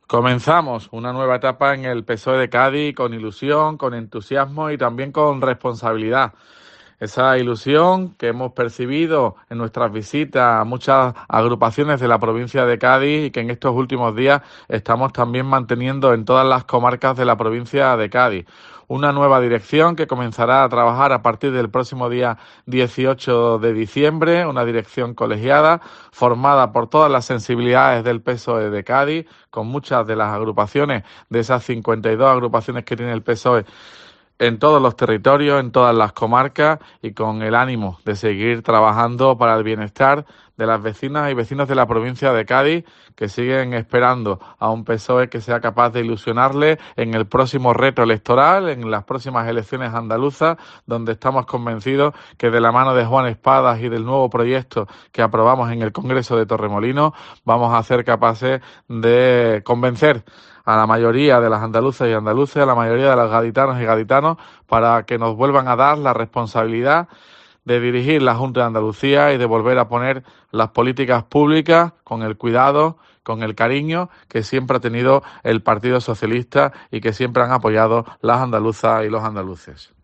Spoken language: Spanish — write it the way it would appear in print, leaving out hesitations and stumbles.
Comenzamos una nueva etapa en el PSOE de Cádiz con ilusión, con entusiasmo y también con responsabilidad. Esa ilusión que hemos percibido en nuestras visitas a muchas agrupaciones de la provincia de Cádiz y que en estos últimos días estamos también manteniendo en todas las comarcas de la provincia de Cádiz. Una nueva dirección que comenzará a trabajar a partir del próximo día 18 de diciembre, una dirección colegiada formada por todas las sensibilidades del PSOE de Cádiz, con muchas de las agrupaciones, de esas 52 agrupaciones que tiene el PSOE en todos los territorios, en todas las comarcas y con el ánimo de seguir trabajando para el bienestar de las vecinas y vecinos de la provincia de Cádiz que siguen esperando a un PSOE que sea capaz de ilusionarle en el próximo reto electoral, en las próximas elecciones andaluzas, donde estamos convencidos que de la mano de Juan Espadas y del nuevo proyecto que aprobamos en el Congreso de Torremolinos vamos a ser capaces de convencer a la mayoría de las andaluzas y andaluces, a la mayoría de los gaditanos y gaditanos, para que nos vuelvan a dar la responsabilidad de dirigir la Junta de Andalucía y de volver a poner las políticas públicas con el cuidado, con el cariño que siempre ha tenido el Partido Socialista y que siempre han apoyado las andaluzas y los andaluces.